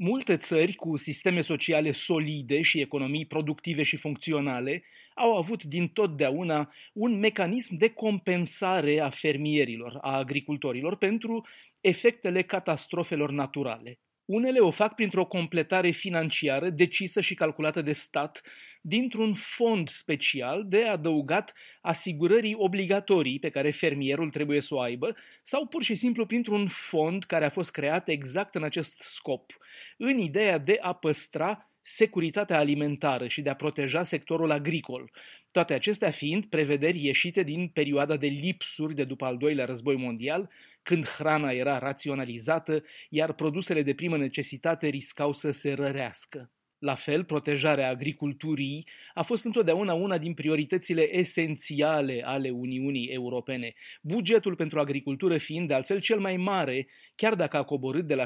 Multe țări cu sisteme sociale solide și economii productive și funcționale au avut dintotdeauna un mecanism de compensare a fermierilor, a agricultorilor, pentru efectele catastrofelor naturale. Unele o fac printr-o completare financiară decisă și calculată de stat dintr-un fond special de adăugat asigurării obligatorii pe care fermierul trebuie să o aibă sau pur și simplu printr-un fond care a fost creat exact în acest scop, în ideea de a păstra securitatea alimentară și de a proteja sectorul agricol. Toate acestea fiind prevederi ieșite din perioada de lipsuri de după al doilea război mondial, când hrana era raționalizată, iar produsele de primă necesitate riscau să se rărească. La fel, protejarea agriculturii a fost întotdeauna una din prioritățile esențiale ale Uniunii Europene, bugetul pentru agricultură fiind de altfel cel mai mare, chiar dacă a coborât de la 66%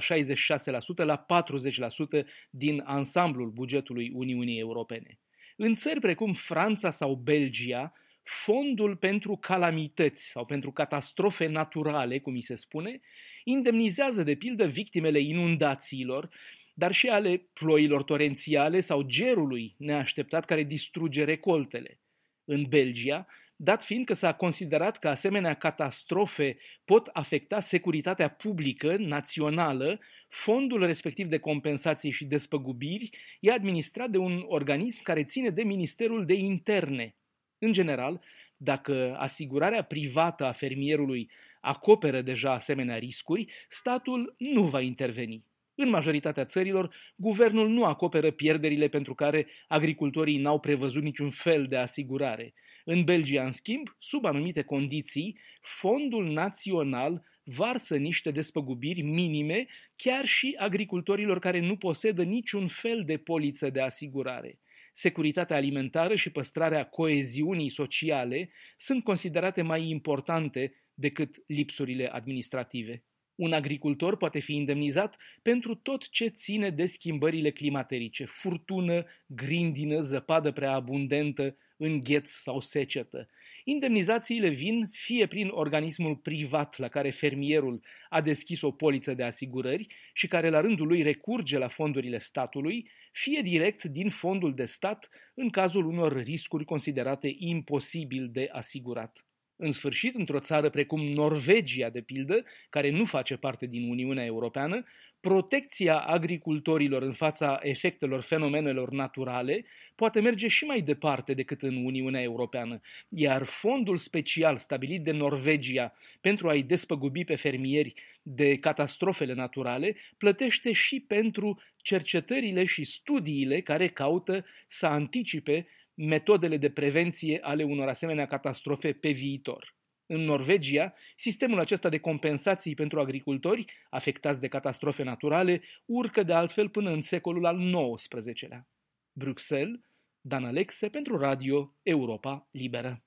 la 40% din ansamblul bugetului Uniunii Europene. În țări precum Franța sau Belgia, fondul pentru calamități sau pentru catastrofe naturale, cum îi se spune, indemnizează de pildă victimele inundațiilor, dar și ale ploilor torențiale sau gerului neașteptat care distruge recoltele. În Belgia, dat fiind că s-a considerat că asemenea catastrofe pot afecta securitatea publică națională, fondul respectiv de compensații și despăgubiri e administrat de un organism care ține de Ministerul de Interne. În general, dacă asigurarea privată a fermierului acoperă deja asemenea riscuri, statul nu va interveni. În majoritatea țărilor, guvernul nu acoperă pierderile pentru care agricultorii n-au prevăzut niciun fel de asigurare. În Belgia, în schimb, sub anumite condiții, fondul național varsă niște despăgubiri minime chiar și agricultorilor care nu posedă niciun fel de poliță de asigurare. Securitatea alimentară și păstrarea coeziunii sociale sunt considerate mai importante decât lipsurile administrative. Un agricultor poate fi indemnizat pentru tot ce ține de schimbările climaterice, furtună, grindină, zăpadă prea abundentă, îngheț sau secetă. Indemnizațiile vin fie prin organismul privat la care fermierul a deschis o poliță de asigurări și care la rândul lui recurge la fondurile statului, fie direct din fondul de stat în cazul unor riscuri considerate imposibil de asigurat. În sfârșit, într-o țară precum Norvegia, de pildă, care nu face parte din Uniunea Europeană, protecția agricultorilor în fața efectelor fenomenelor naturale poate merge și mai departe decât în Uniunea Europeană, iar fondul special stabilit de Norvegia pentru a-i despăgubi pe fermieri de catastrofele naturale plătește și pentru cercetările și studiile care caută să anticipe metodele de prevenție ale unor asemenea catastrofe pe viitor. În Norvegia, sistemul acesta de compensații pentru agricultori afectați de catastrofe naturale urcă de altfel până în secolul al XIX-lea. Bruxelles, Dan Alexe pentru Radio Europa Liberă.